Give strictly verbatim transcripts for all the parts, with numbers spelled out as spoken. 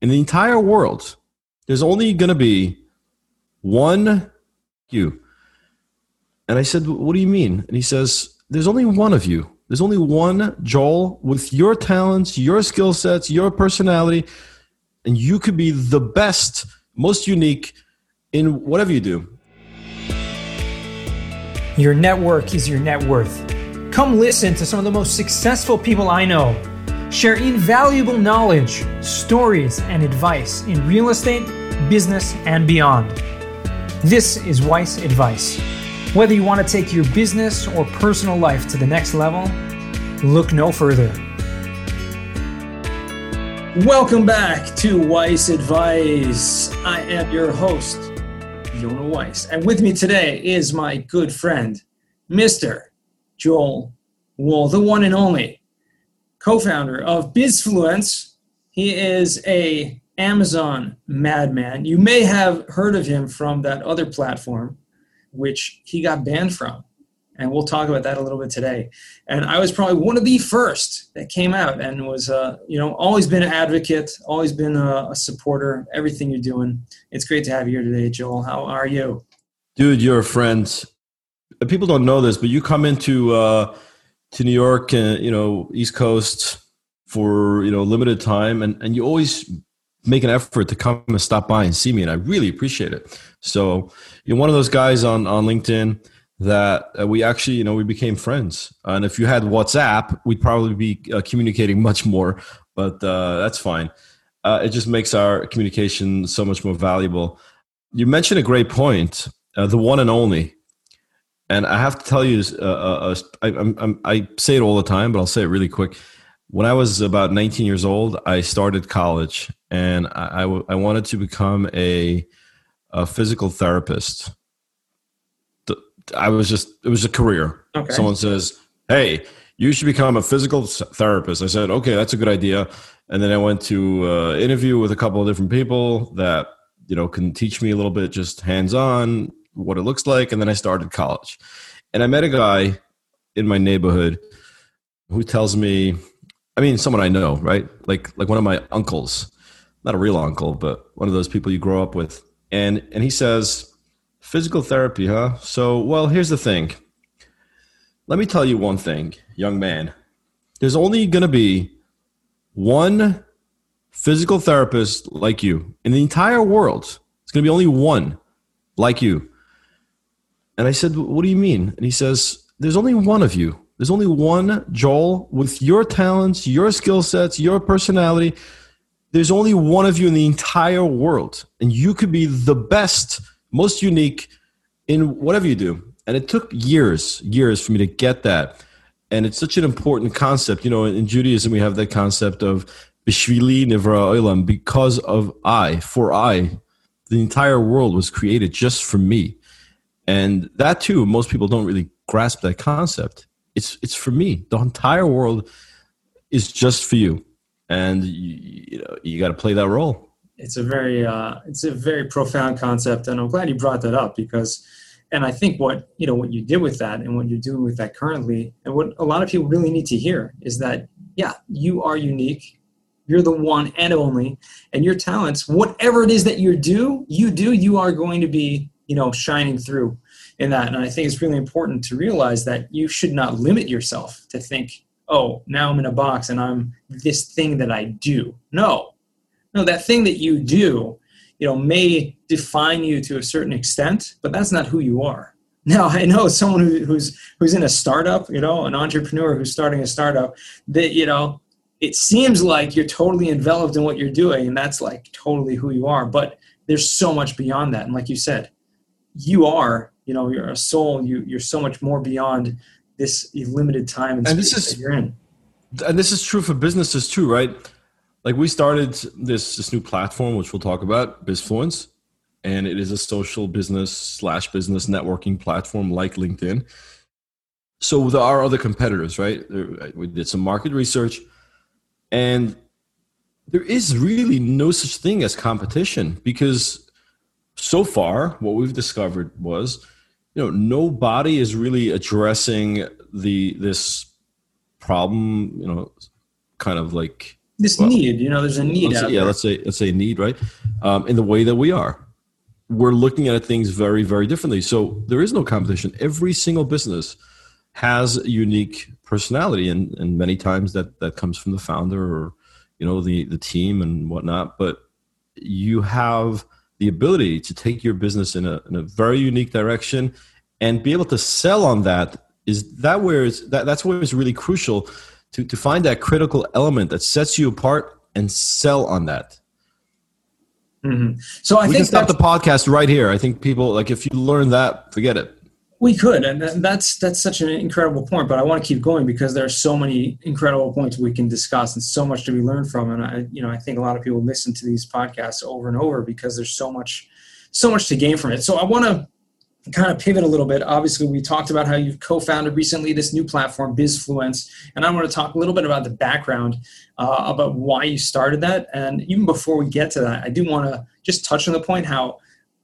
in the entire world, there's only going to be one you. And I said, what do you mean? And he says, there's only one of you. There's only one Joel with your talents, your skill sets, your personality, and you could be the best, most unique in whatever you do. Your network is your net worth. Come listen to some of the most successful people I know share invaluable knowledge, stories, and advice in real estate, business, and beyond. This is Weiss Advice. Whether you want to take your business or personal life to the next level, look no further. Welcome back to Weiss Advice. I am your host, Yonah Weiss. And with me today is my good friend, Mister Joel Wohl, the one and only co-founder of Bizfluence. He is a Amazon madman. You may have heard of him from that other platform, which he got banned from. And we'll talk about that a little bit today. And I was probably one of the first that came out and was, uh, you know, always been an advocate, always been a, a supporter, everything you're doing. It's great to have you here today, Joel. How are you? Dude, you're a friend. People don't know this, but you come into uh, to New York, uh, you know, East Coast for, you know, limited time. And, and you always make an effort to come and stop by and see me. And I really appreciate it. So you're one of those guys on, on LinkedIn that uh, we actually, you know, we became friends. And if you had WhatsApp, we'd probably be uh, communicating much more, but uh, that's fine. Uh, it just makes our communication so much more valuable. You mentioned a great point, uh, the one and only. And I have to tell you, uh, uh, I, I'm, I say it all the time, but I'll say it really quick. When I was about nineteen years old, I started college, and I, I, w- I wanted to become a, a physical therapist. I was just, it was a career. Okay. Someone says, hey, you should become a physical therapist. I said, okay, that's a good idea. And then I went to uh, interview with a couple of different people that, you know, can teach me a little bit, just hands-on, what it looks like. And then I started college. And I met a guy in my neighborhood who tells me, I mean, someone I know, right? Like, like one of my uncles, not a real uncle, but one of those people you grow up with. And, and he says, physical therapy, huh? So, well, here's the thing. Let me tell you one thing, young man. There's only going to be one physical therapist like you in the entire world. It's going to be only one like you. And I said, what do you mean? And he says, there's only one of you. There's only one Joel with your talents, your skill sets, your personality. There's only one of you in the entire world. And you could be the best, most unique in whatever you do. And it took years, years for me to get that. And it's such an important concept. You know, in Judaism, we have that concept of Bishvili Nivra Olam, because of I, for I, the entire world was created just for me. And that too, most people don't really grasp that concept. It's it's for me. The entire world is just for you. And you, you know, you got to play that role. It's a very uh, it's a very profound concept, and I'm glad you brought that up because, and I think what you know what you did with that and what you're doing with that currently, and what a lot of people really need to hear is that yeah, you are unique, you're the one and only, and your talents, whatever it is that you do, you do, you are going to be you know shining through in that, and I think it's really important to realize that you should not limit yourself to think, oh, now I'm in a box and I'm this thing that I do. No. No, that thing that you do, you know, may define you to a certain extent, but that's not who you are. Now, I know someone who, who's who's in a startup, you know, an entrepreneur who's starting a startup, that, you know, it seems like you're totally enveloped in what you're doing, and that's like totally who you are. But there's so much beyond that. And like you said, you are, you know, you're a soul. You, you're so much more beyond this limited time and, and space this is, that you're in. And this is true for businesses too, right? Like we started this this new platform, which we'll talk about, Bizfluence, and it is a social business slash business networking platform like LinkedIn. So there are other competitors, right? We did some market research, and there is really no such thing as competition because so far what we've discovered was, you know, nobody is really addressing the this problem, you know, kind of like this well, need, you know, there's a need let's out say, yeah, there. let's say let's say need, right? Um, in the way that we are, we're looking at things very, very differently. So there is no competition. Every single business has a unique personality, and, and many times that that comes from the founder or, you know, the the team and whatnot. But you have the ability to take your business in a in a very unique direction and be able to sell on that. Is that where it's that that's where it's really crucial to to find that critical element that sets you apart and sell on that. Mm-hmm. So I we think can stop the podcast right here. I think people, like, if you learn that, forget it. We could, and that's that's such an incredible point. But I want to keep going because there are so many incredible points we can discuss and so much to be learned from. And I, you know, I think a lot of people listen to these podcasts over and over because there's so much, so much to gain from it. So I want to kind of pivot a little bit. Obviously, we talked about how you've co-founded recently this new platform, BizFluence, and I want to talk a little bit about the background uh, about why you started that. And even before we get to that, I do want to just touch on the point how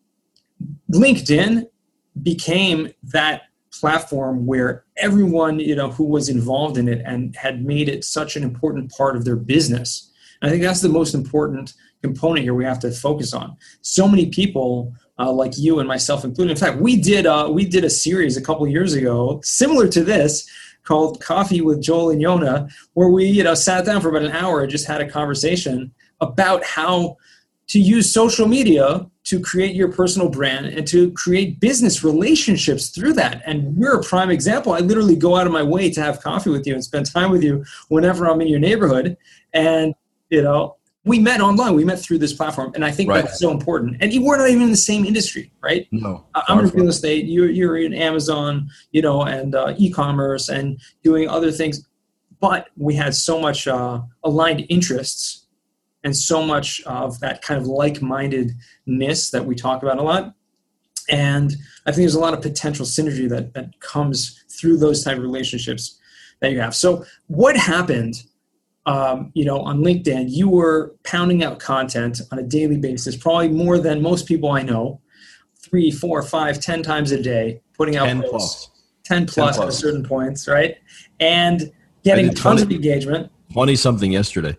LinkedIn became that platform where everyone, you know, who was involved in it and had made it such an important part of their business. And I think that's the most important component here we have to focus on. So many people uh, like you and myself included. In fact, we did uh, we did a series a couple of years ago similar to this called Coffee with Joel and Yona, where we, you know, sat down for about an hour and just had a conversation about how to use social media to create your personal brand and to create business relationships through that. And we're a prime example. I literally go out of my way to have coffee with you and spend time with you whenever I'm in your neighborhood. And, you know, we met online. We met through this platform. And I think right. that's so important. And we're not even in the same industry, right? No. I'm in real estate. You're, you're in Amazon, you know, and uh, e-commerce and doing other things. But we had so much uh, aligned interests and so much of that kind of like-mindedness that we talk about a lot. And I think there's a lot of potential synergy that, that comes through those type of relationships that you have. So what happened, um, you know, on LinkedIn? You were pounding out content on a daily basis, probably more than most people I know, three, four, five, ten times a day, putting out ten posts, plus. ten plus, ten plus at certain points, right? And getting tons of engagement. twenty-something yesterday.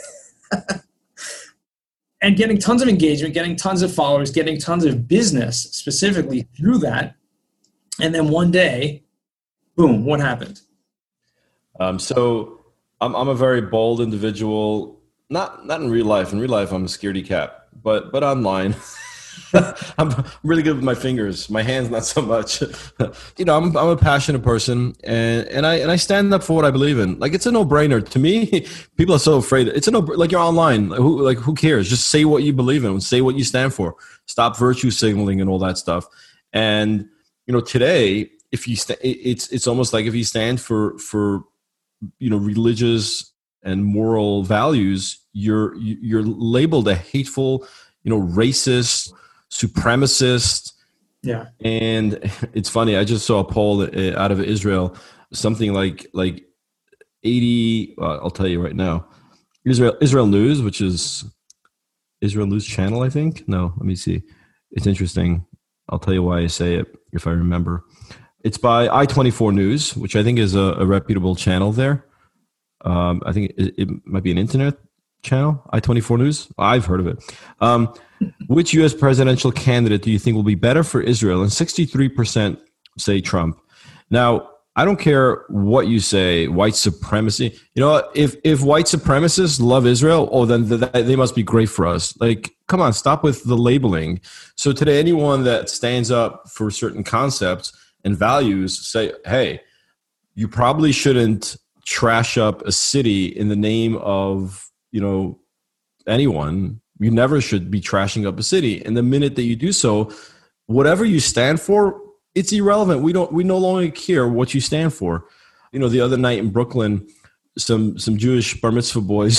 And getting tons of engagement, getting tons of followers, getting tons of business specifically through that. And then one day, boom, what happened? Um, so I'm, I'm a very bold individual, not not in real life. In real life, I'm a scaredy cat, but but online, I'm really good with my fingers. My hands, not so much. You know, I'm I'm a passionate person, and and I and I stand up for what I believe in. Like, it's a no-brainer to me. People are so afraid. It's a no. Like, you're online. Like, who like who cares? Just say what you believe in. Say what you stand for. Stop virtue signaling and all that stuff. And you know, today, if you st- it's it's almost like if you stand for for you know religious and moral values, you're you're labeled a hateful, you know, racist, supremacist. Yeah. And it's funny, I just saw a poll out of Israel, something like like eighty, uh, I'll tell you right now, Israel Israel News, which is Israel News Channel, I think. No, let me see. It's interesting. I'll tell you why I say it if I remember. It's by I twenty-four News, which I think is a, a reputable channel there. Um, I think it, it might be an internet channel, I twenty-four News. I've heard of it. Um, which U S presidential candidate do you think will be better for Israel? And sixty-three percent say Trump. Now, I don't care what you say, white supremacy. You know, if if white supremacists love Israel, oh, then th- they must be great for us. Like, come on, stop with the labeling. So today, anyone that stands up for certain concepts and values say, hey, you probably shouldn't trash up a city in the name of, you know, anyone. You never should be trashing up a city. And the minute that you do so, whatever you stand for, it's irrelevant. We don't. We no longer care what you stand for. You know, the other night in Brooklyn, some some Jewish bar mitzvah boys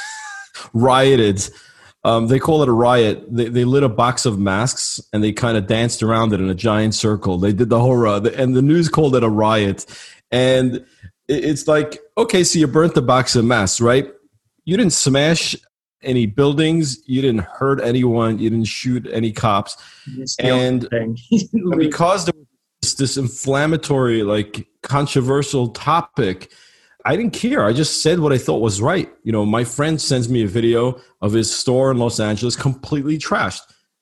rioted. Um, they call it a riot. They they lit a box of masks and they kind of danced around it in a giant circle. They did the whole uh, and the news called it a riot. And it's like, okay, so you burnt the box of masks, right? You didn't smash any buildings, you didn't hurt anyone, you didn't shoot any cops, and because there was this, this inflammatory, like, controversial topic, I didn't care. I just said what I thought was right. You know, my friend sends me a video of his store in Los Angeles completely trashed.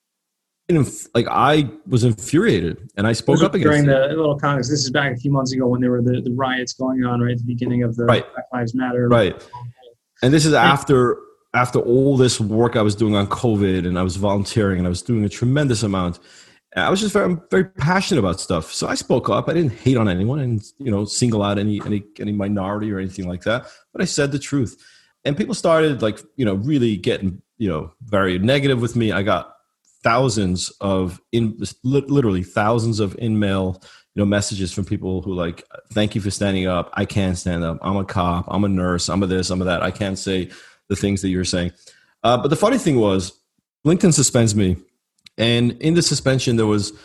And like I was infuriated, and I spoke up against during it. During the little context, this is back a few months ago when there were the, the riots going on right at the beginning of the right. Black Lives Matter. Right. And this is after after all this work I was doing on COVID, and I was volunteering, and I was doing a tremendous amount. I was just very, very passionate about stuff. So I spoke up. I didn't hate on anyone and, you know, single out any, any, any minority or anything like that. But I said the truth. And people started like, you know, really getting, you know, very negative with me. I got thousands of, in literally thousands of in-mail, you know, messages from people who like, thank you for standing up. I can't stand up. I'm a cop. I'm a nurse. I'm a this, I'm a that. I can't say the things that you're saying. Uh, but the funny thing was LinkedIn suspends me. And in the suspension, there was,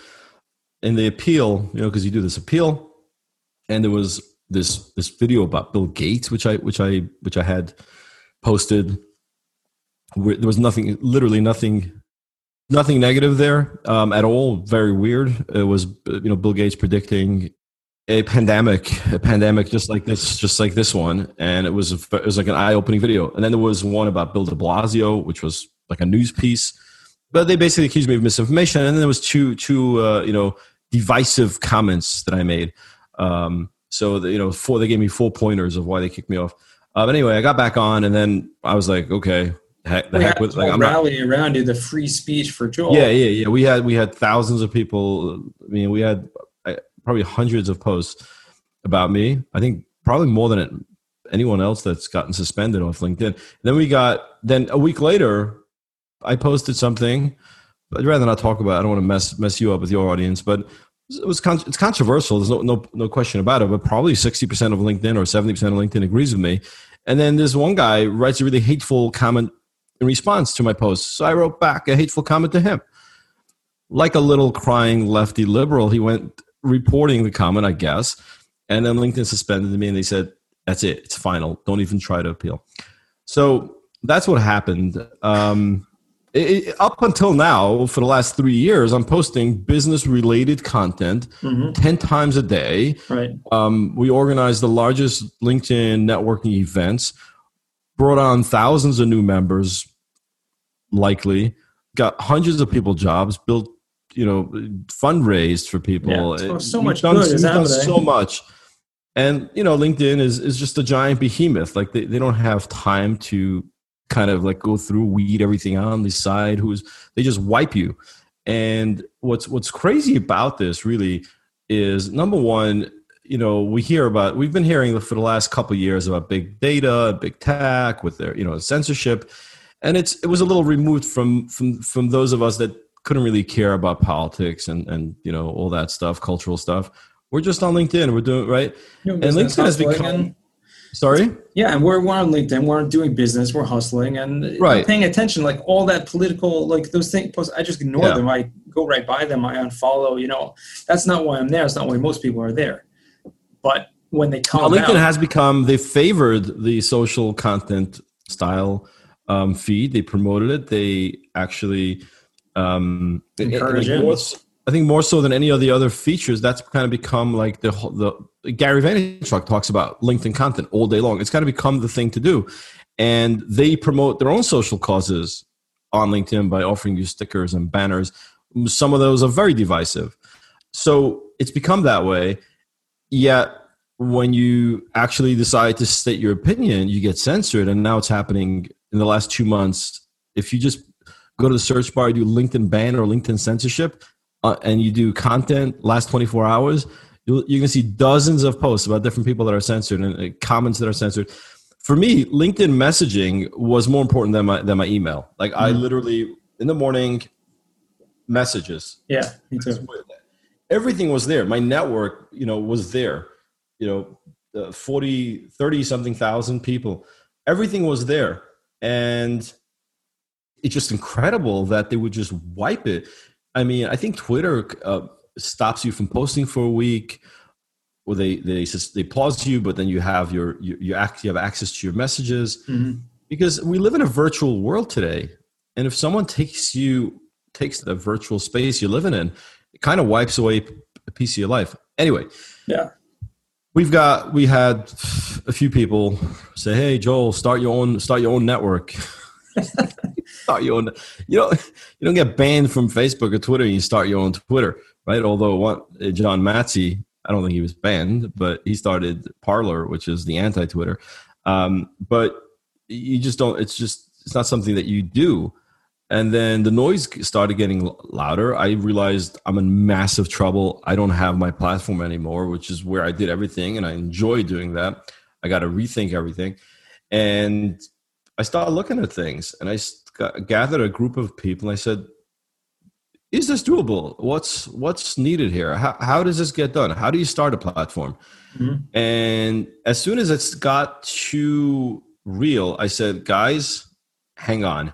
in the appeal, you know, because you do this appeal, and there was this this video about Bill Gates, which I which I which I had posted. Where there was nothing, literally nothing, nothing negative there um, at all. Very weird. It was, you know, Bill Gates predicting a pandemic, a pandemic just like this, just like this one, and it was a, it was like an eye-opening video. And then there was one about Bill de Blasio, which was like a news piece. But they basically accused me of misinformation, and then there was two, two, uh, you know, divisive comments that I made. Um, so the, you know, four, they gave me four pointers of why they kicked me off. Uh, but anyway, I got back on, and then I was like, okay, heck, the we heck with like I'm rally not, around you, the free speech for Joel. Yeah, yeah, yeah. We had we had thousands of people. I mean, we had uh, probably hundreds of posts about me. I think probably more than anyone else that's gotten suspended off LinkedIn. Then we got then a week later. I posted something, but I'd rather not talk about it. I don't want to mess mess you up with your audience, but it was con- it's controversial. There's no, no no question about it, but probably sixty percent of LinkedIn or seventy percent of LinkedIn agrees with me. And then this one guy writes a really hateful comment in response to my post. So I wrote back a hateful comment to him. Like a little crying lefty liberal, he went reporting the comment, I guess, and then LinkedIn suspended me, and they said, that's it. It's final. Don't even try to appeal. So that's what happened. Um, It, up until now, for the last three years, I'm posting business-related content mm-hmm. ten times a day. Right. Um, we organized the largest LinkedIn networking events, brought on thousands of new members, likely, got hundreds of people jobs, built, you know, fundraised for people. Yeah, so, so we've much done, good is happening. So much. And, you know, LinkedIn is, is just a giant behemoth. Like, they, they don't have time to kind of like go through, weed everything out on the side. Who's they just wipe you. And what's what's crazy about this really is, number one, you know, we hear about we've been hearing for the last couple of years about big data, big tech with their, you know, censorship, and it's it was a little removed from from from those of us that couldn't really care about politics and and you know all that stuff, cultural stuff. We're just on LinkedIn. We're doing right, you know, and LinkedIn has become. And, Sorry? Yeah, and we're, we're on LinkedIn. We're doing business. We're hustling and right. paying attention. Like all that political, like those things, I just ignore yeah. them. I go right by them. I unfollow. You know, that's not why I'm there. It's not why most people are there. But when they come, well, LinkedIn out, has become, they favored the social content style um, feed. They promoted it. They actually um, encourage it. it. I think more so than any of the other features, that's kind of become like the the Gary Vaynerchuk talks about LinkedIn content all day long. It's kind of become the thing to do, and they promote their own social causes on LinkedIn by offering you stickers and banners. Some of those are very divisive, so it's become that way. Yet when you actually decide to state your opinion, you get censored, and now it's happening in the last two months. If you just go to the search bar, you do LinkedIn ban or LinkedIn censorship. Uh, and you do content last twenty-four hours, you'll, you can see dozens of posts about different people that are censored and uh, comments that are censored. For me, LinkedIn messaging was more important than my than my email. Like mm-hmm. I literally, in the morning, messages. Yeah, me too. Everything was there. My network, you know, was there. You know, uh, forty, thirty something thousand people. Everything was there. And it's just incredible that they would just wipe it. I mean, I think Twitter uh, stops you from posting for a week, or they they they pause you, but then you have your you you, act, you have access to your messages mm-hmm. because we live in a virtual world today, and if someone takes you takes the virtual space you're living in, it kind of wipes away a piece of your life. Anyway, yeah. We've got we had a few people say, "Hey, Joel, start your own start your own network." Start your own. You know, you don't get banned from Facebook or Twitter. You start your own Twitter, right? Although one, John Matsey, I don't think he was banned, but he started Parler, which is the anti-Twitter. Um, but you just don't. It's just it's not something that you do. And then the noise started getting louder. I realized I'm in massive trouble. I don't have my platform anymore, which is where I did everything, and I enjoy doing that. I got to rethink everything. And I started looking at things, and I got, gathered a group of people, and I said, is this doable? What's what's needed here? How, how does this get done? How do you start a platform? Mm-hmm. And as soon as it got too real, I said, guys, hang on.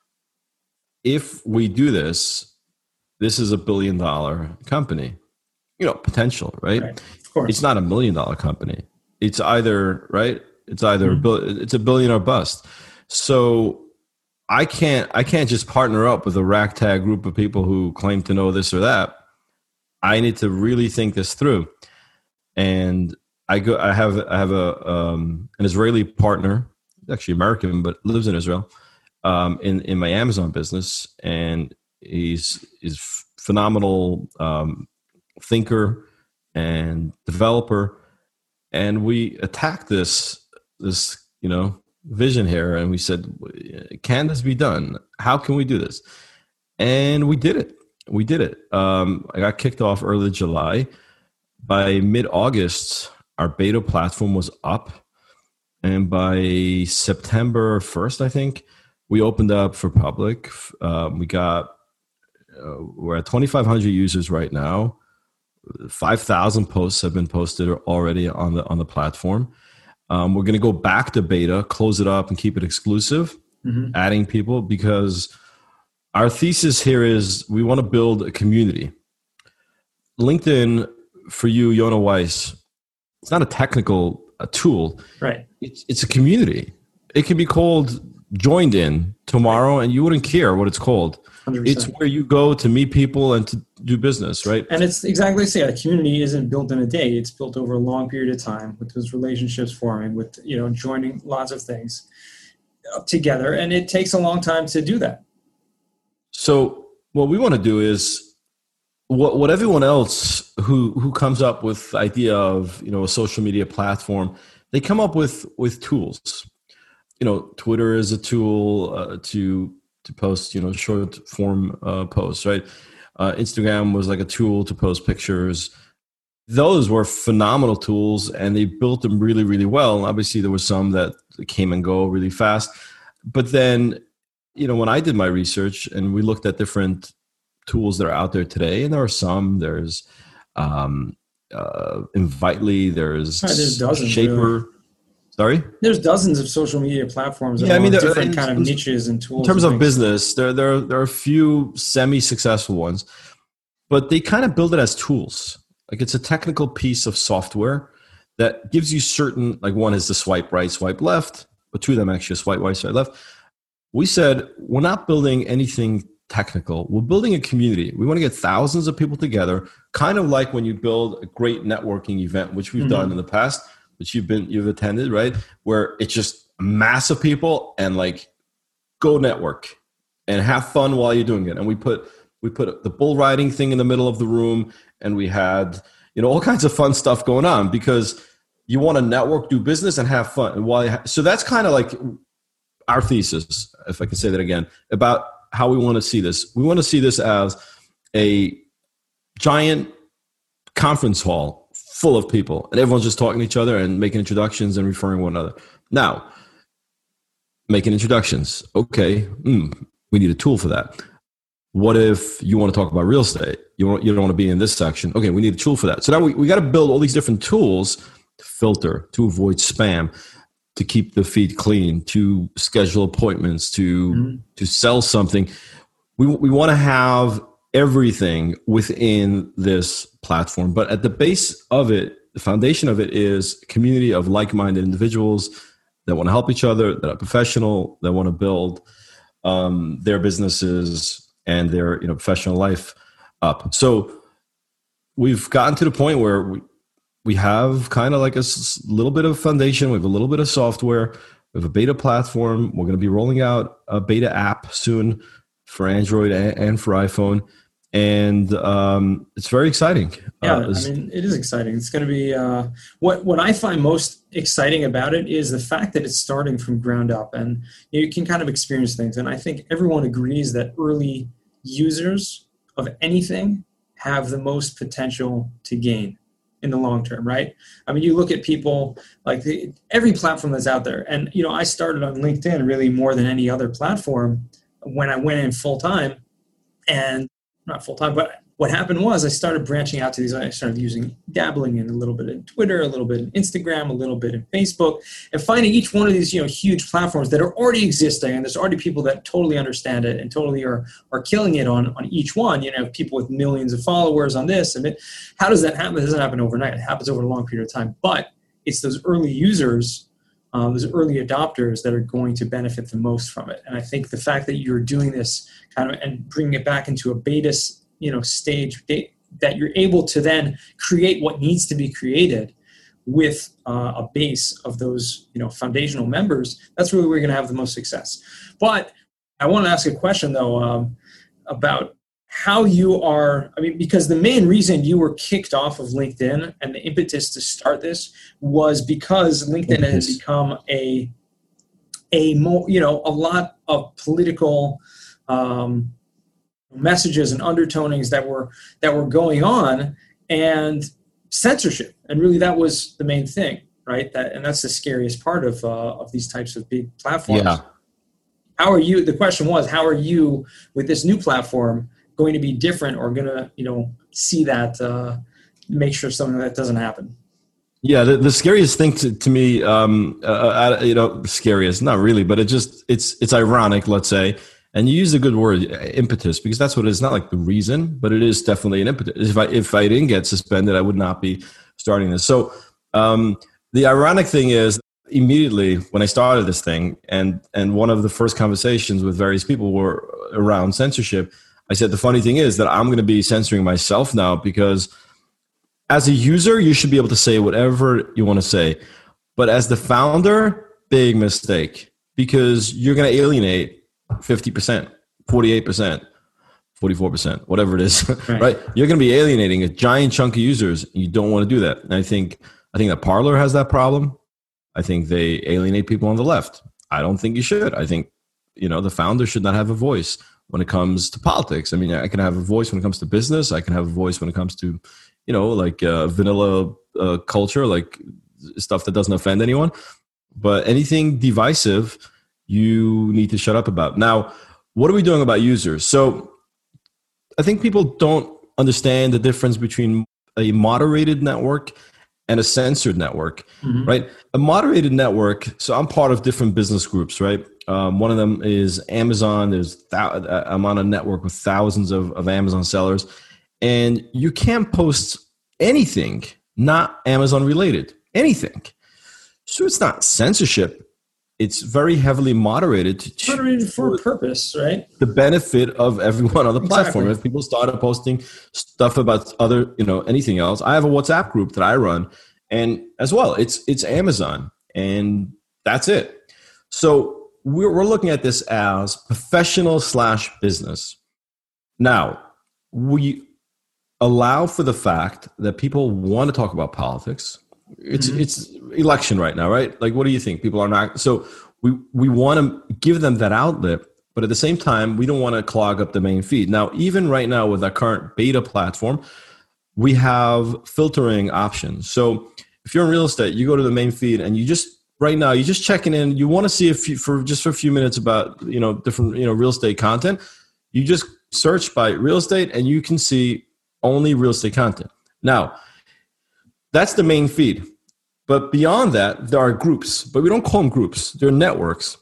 If we do this, this is a billion dollar company, you know, potential, right? Right. Of course. It's not a million dollar company. It's either, right? It's either, mm-hmm. a bill, it's a billion or bust. So I can't, I can't just partner up with a ragtag group of people who claim to know this or that. I need to really think this through. And I go, I have, I have a, um, an Israeli partner, actually American, but lives in Israel. Um, in, in my Amazon business, and he's is phenomenal um, thinker and developer, and we attacked this this you know vision here, and we said, can this be done? How can we do this? And we did it. We did it. Um, I got kicked off early July. By mid-August, our beta platform was up, and by September first, I think, we opened up for public. Um, we got, uh, we're at twenty-five hundred users right now. five thousand posts have been posted already on the on the platform. Um, we're going to go back to beta, close it up, and keep it exclusive, mm-hmm. adding people, because our thesis here is we want to build a community. LinkedIn, for you, Yona Weiss, it's not a technical a tool. Right. It's, it's a community. It can be called Joined In tomorrow, and you wouldn't care what it's called. one hundred percent. It's where you go to meet people and to do business, right? And it's exactly the same. A community isn't built in a day. It's built over a long period of time, with those relationships forming, with, you know, joining lots of things together. And it takes a long time to do that. So what we want to do is what what everyone else who who comes up with the idea of, you know, a social media platform, they come up with with tools. You know, Twitter is a tool uh, to to post, you know, short form uh, posts, right? Uh, Instagram was like a tool to post pictures. Those were phenomenal tools, and they built them really, really well. And obviously, there were some that came and go really fast. But then, you know, when I did my research and we looked at different tools that are out there today, and there are some, there's um, uh, Invitely, there's, right, there's dozens, Shaper. Really. Sorry? There's dozens of social media platforms that yeah, I mean, different in, kind of niches and tools. In terms of things. business, there, there, there are a few semi-successful ones, but they kind of build it as tools. Like, it's a technical piece of software that gives you certain, like, one is the swipe right, swipe left, but two of them actually swipe right, swipe left. We said, we're not building anything technical. We're building a community. We want to get thousands of people together, kind of like when you build a great networking event, which we've mm-hmm. done in the past, which you've been, you've attended, right? Where it's just massive people and like go network and have fun while you're doing it. And we put, we put the bull riding thing in the middle of the room, and we had, you know, all kinds of fun stuff going on, because you want to network, do business, and have fun. And while, ha- so that's kind of like our thesis, if I can say that again, about how we want to see this. We want to see this as a giant conference hall full of people, and everyone's just talking to each other and making introductions and referring one another. Now, making introductions. Okay, mm, we need a tool for that. What if you want to talk about real estate? You, want, you don't want to be in this section. Okay, we need a tool for that. So now we, we got to build all these different tools to filter, to avoid spam, to keep the feed clean, to schedule appointments, to mm-hmm. to sell something. We we want to have everything within this platform, but at the base of it, the foundation of it is a community of like-minded individuals that want to help each other, that are professional, that want to build um, their businesses and their, you know, professional life up. So we've gotten to the point where we, we have kind of like a s- little bit of foundation. We have a little bit of software. We have a beta platform. We're going to be rolling out a beta app soon for Android and, and for iPhone. And um, it's very exciting. Yeah, Uh, I mean, it is exciting. It's going to be uh, what what I find most exciting about it is the fact that it's starting from ground up, and you can kind of experience things. And I think everyone agrees that early users of anything have the most potential to gain in the long term, right? I mean, you look at people like the, every platform that's out there, and you know, I started on LinkedIn really more than any other platform when I went in full time, and not full time, but what happened was I started branching out to these. I started using, dabbling in a little bit in Twitter, a little bit in Instagram, a little bit in Facebook, and finding each one of these, you know, huge platforms that are already existing, and there's already people that totally understand it and totally are are killing it on on each one. You know, people with millions of followers on this, and it, how does that happen? It doesn't happen overnight. It happens over a long period of time, but it's those early users, um, those early adopters that are going to benefit the most from it. And I think the fact that you're doing this kind of and bringing it back into a beta, you know, stage, that you're able to then create what needs to be created with uh, a base of those, you know, foundational members, that's where we're going to have the most success. But I want to ask a question though, um, about how you are, I mean, because the main reason you were kicked off of LinkedIn and the impetus to start this was because LinkedIn Impetus. has become a, a more, you know, a lot of political um, messages and undertonings that were, that were going on, and censorship. And really that was the main thing, right? That, and that's the scariest part of, uh, of these types of big platforms. Yeah. How are you, the question was, how are you with this new platform going to be different, or going to, you know, see that, uh, make sure something like that doesn't happen? Yeah, the, the scariest thing to, to me, um, uh, you know, scariest, not really, but it just, it's it's ironic, let's say, and you use a good word, impetus, because that's what it is. Not like the reason, but it is definitely an impetus. If I if I didn't get suspended, I would not be starting this. So um, the ironic thing is, immediately when I started this thing, and and one of the first conversations with various people were around censorship, I said the funny thing is that I'm going to be censoring myself now, because as a user, you should be able to say whatever you want to say. But as the founder, big mistake, because you're going to alienate fifty percent, forty-eight percent, forty-four percent, whatever it is, right? right? You're going to be alienating a giant chunk of users. You don't want to do that. And I think, I think that Parler has that problem. I think they alienate people on the left. I don't think you should. I think, you know, the founder should not have a voice when it comes to politics. I mean, I can have a voice when it comes to business. I can have a voice when it comes to, you know, like uh, vanilla uh, culture, like stuff that doesn't offend anyone. But anything divisive, you need to shut up about. Now, what are we doing about users? So I think people don't understand the difference between a moderated network and a censored network, mm-hmm. right? A moderated network, so I'm part of different business groups, right? Um, one of them is Amazon. There's th- I'm on a network with thousands of, of Amazon sellers, and you can't post anything not Amazon related, anything. So it's not censorship. It's very heavily moderated to moderated for a purpose, right? The benefit of everyone on the platform. Exactly. If people started posting stuff about other, you know, anything else, I have a WhatsApp group that I run, and as well, it's it's Amazon, and that's it. So we're we're looking at this as professional slash business. Now, we allow for the fact that people want to talk about politics. It's mm-hmm. it's election right now, right? Like, what do you think? People are not. So we we want to give them that outlet, but at the same time, we don't want to clog up the main feed. Now, even right now with our current beta platform, we have filtering options. So if you're in real estate, you go to the main feed and you just right now you're just checking in. You want to see if you, for just for a few minutes about you know different you know real estate content. You just search by real estate, and you can see only real estate content. Now, that's the main feed. But beyond that, there are groups, but we don't call them groups. They're networks.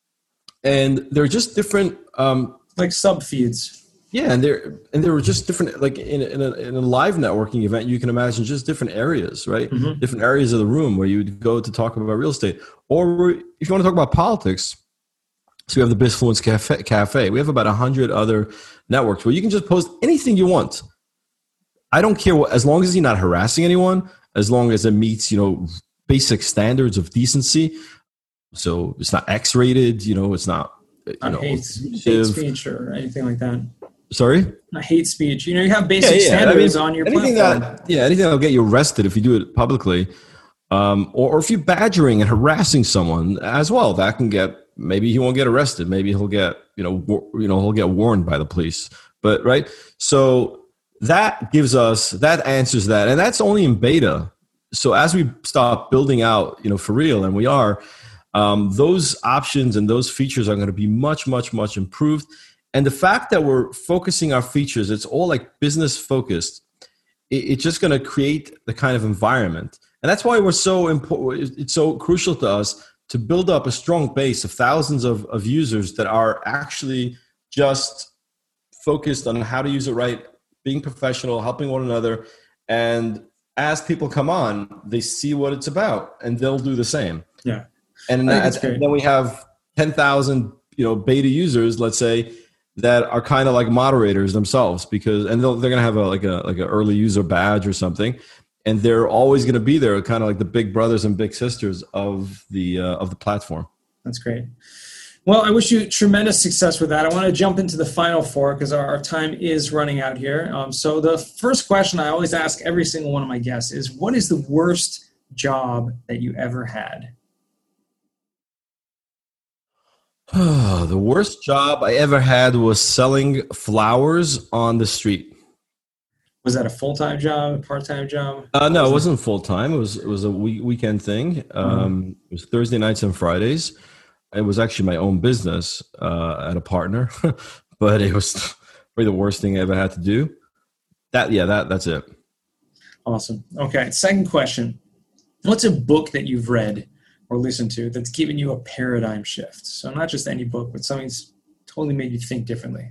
And they're just different. Um, like sub feeds. Yeah, and they're, and they were just different, like in a, in, a, in a live networking event, you can imagine just different areas, right? Mm-hmm. Different areas of the room where you would go to talk about real estate. Or if you want to talk about politics, so we have the Bizfluence Cafe. Cafe. We have about one hundred other networks where you can just post anything you want. I don't care what, as long as you're not harassing anyone, as long as it meets, you know, basic standards of decency. So it's not X-rated, you know, it's not, you Not know, hate, hate speech or anything like that. Sorry? Not hate speech. You know, you have basic yeah, yeah. standards I mean, on your anything platform. that, yeah, anything that'll get you arrested if you do it publicly, um, or, or if you're badgering and harassing someone as well, that can get, maybe he won't get arrested. Maybe he'll get, you know, war, you know, he'll get warned by the police. But right, so that gives us, that answers that, and that's only in beta. So as we start building out, you know, for real, and we are, um, those options and those features are going to be much, much, much improved. And the fact that we're focusing our features, it's all like business focused. It, it's just going to create the kind of environment, and that's why we're so important. It's so crucial to us to build up a strong base of thousands of, of users that are actually just focused on how to use it right, being professional, helping one another, and as people come on, they see what it's about, and they'll do the same. Yeah, and, that, and then we have ten thousand, you know, beta users, let's say, that are kind of like moderators themselves, because and they'll, they're going to have a like a like an early user badge or something, and they're always going to be there, kind of like the big brothers and big sisters of the uh, of the platform. That's great. Well, I wish you tremendous success with that. I want to jump into the final four because our, our time is running out here. Um, so the first question I always ask every single one of my guests is, what is the worst job that you ever had? The worst job I ever had was selling flowers on the street. Was that a full-time job, a part-time job? Uh, no, it wasn't full-time. It was it was a week, weekend thing. Um, mm-hmm. It was Thursday nights and Fridays. It was actually my own business uh, at a partner, but it was probably the worst thing I ever had to do. That yeah, that that's it. Awesome. Okay, second question. What's a book that you've read or listened to that's given you a paradigm shift? So not just any book, but something that's totally made you think differently.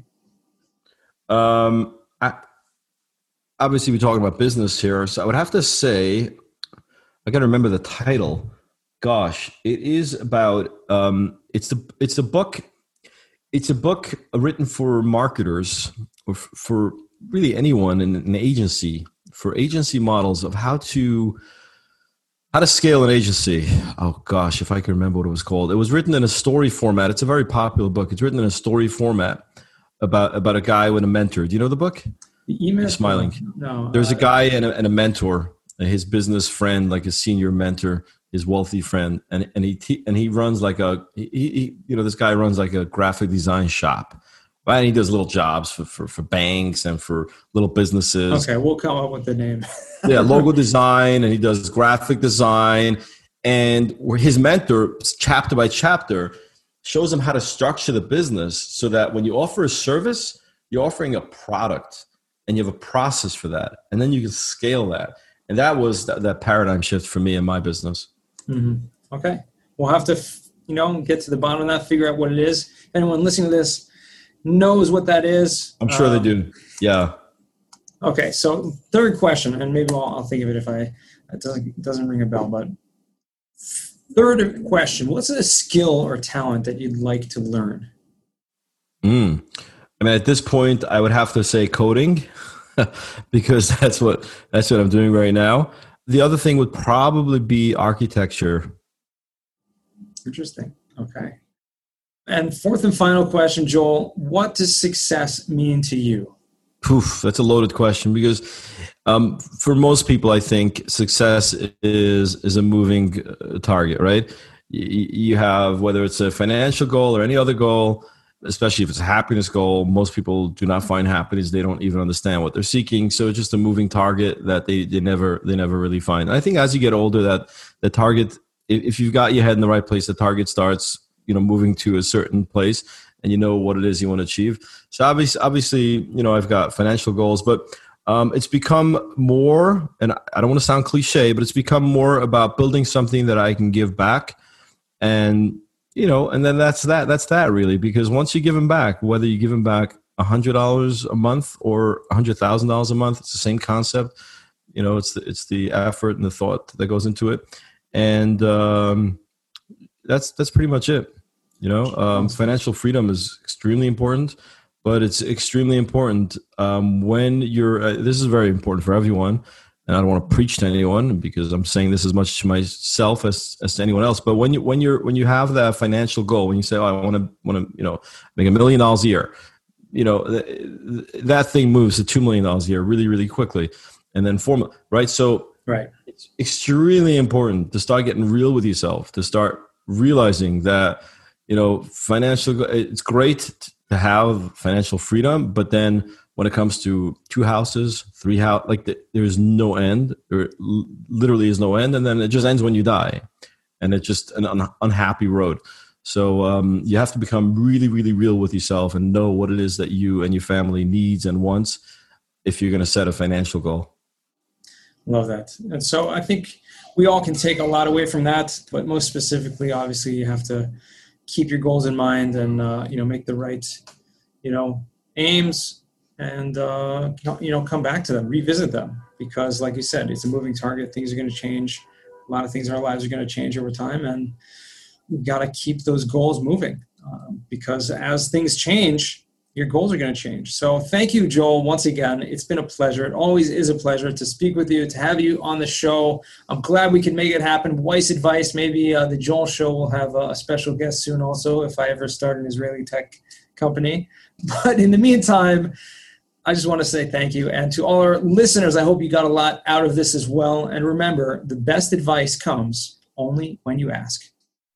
Um, I, obviously, we're talking about business here, so I would have to say, I got to remember the title. Gosh, it is about. Um, it's the it's a book. It's a book written for marketers or f- for really anyone in an agency, for agency models of how to how to scale an agency. Oh gosh, if I can remember what it was called. It was written in a story format. It's a very popular book. It's written in a story format about about a guy with a mentor. Do you know the book? The email. You're smiling. No. There's uh, a guy and a, and a mentor, his business friend, like a senior mentor, his wealthy friend, and and he and he runs like a he, he you know this guy runs like a graphic design shop, right? And he does little jobs for, for for banks and for little businesses. Okay, we'll come up with the name. Yeah, logo design, and he does graphic design, and where his mentor, chapter by chapter, shows him how to structure the business so that when you offer a service, you're offering a product, and you have a process for that, and then you can scale that. And that was that, that paradigm shift for me in my business. Mm-hmm. Okay. We'll have to, you know, get to the bottom of that, figure out what it is. If anyone listening to this knows what that is. I'm sure um, they do. Yeah. Okay. So third question, and maybe I'll, I'll think of it if I, it doesn't, it doesn't ring a bell, but third question, what's a skill or talent that you'd like to learn? Mm. I mean, at this point, I would have to say coding because that's what, that's what I'm doing right now. The other thing would probably be architecture. Interesting. Okay. And fourth and final question, Joel, what does success mean to you? Poof, that's a loaded question because um, for most people, I think success is is a moving target, right? You, you have, whether it's a financial goal or any other goal, especially if it's a happiness goal, most people do not find happiness. They don't even understand what they're seeking. So it's just a moving target that they, they never they never really find. And I think as you get older, that the target, if you've got your head in the right place, the target starts, you know, moving to a certain place, and you know what it is you want to achieve. So obviously, obviously, you know, I've got financial goals, but um, it's become more, and I don't want to sound cliche, but it's become more about building something that I can give back. And you know, and then that's that. That's that really, because once you give them back, whether you give them back a hundred dollars a month or a hundred thousand dollars a month, it's the same concept. You know, it's the it's the effort and the thought that goes into it, and um, that's that's pretty much it. You know, um, financial freedom is extremely important, but it's extremely important um, when you're. Uh, this is very important for everyone. and I don't want to preach to anyone because I'm saying this as much to myself as, as to anyone else. But when you when you're when you have that financial goal, when you say, "Oh, I want to want to you know make a million dollars a year," you know th- that thing moves to two million dollars a year really really quickly, and then four right. So right, it's extremely important to start getting real with yourself, to start realizing that you know financial. It's great to have financial freedom, but then when it comes to two houses, three house, like the, there's no end. There literally is no end, and then it just ends when you die, and it's just an un- unhappy road. So um, you have to become really, really real with yourself and know what it is that you and your family needs and wants if you're going to set a financial goal. Love that. And so I think we all can take a lot away from that, but most specifically, obviously, you have to keep your goals in mind and uh, you know make the right you know aims. And, uh, you know, come back to them, revisit them, because like you said, it's a moving target. Things are going to change. A lot of things in our lives are going to change over time, and we've got to keep those goals moving um, because as things change, your goals are going to change. So thank you, Joel, once again. It's been a pleasure. It always is a pleasure to speak with you, to have you on the show. I'm glad we can make it happen. Weiss Advice, maybe uh, the Joel Show will have a special guest soon also if I ever start an Israeli tech company. But in the meantime, I just want to say thank you. And to all our listeners, I hope you got a lot out of this as well. And remember, the best advice comes only when you ask.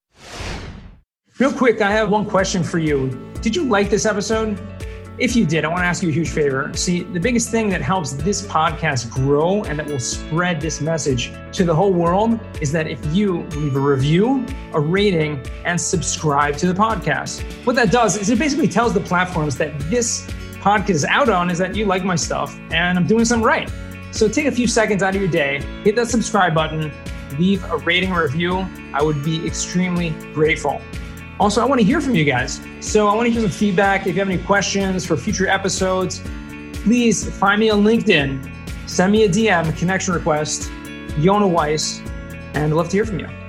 Real quick, I have one question for you. Did you like this episode? If you did, I want to ask you a huge favor. See, the biggest thing that helps this podcast grow and that will spread this message to the whole world is that if you leave a review, a rating, and subscribe to the podcast. What that does is it basically tells the platforms that this podcast is out on is that you like my stuff and I'm doing something right. So take a few seconds out of your day, hit that subscribe button, leave a rating or review. I would be extremely grateful. Also, I want to hear from you guys. So I want to hear some feedback. If you have any questions for future episodes, please find me on LinkedIn, send me a D M, a connection request, Yona Weiss, and I'd love to hear from you.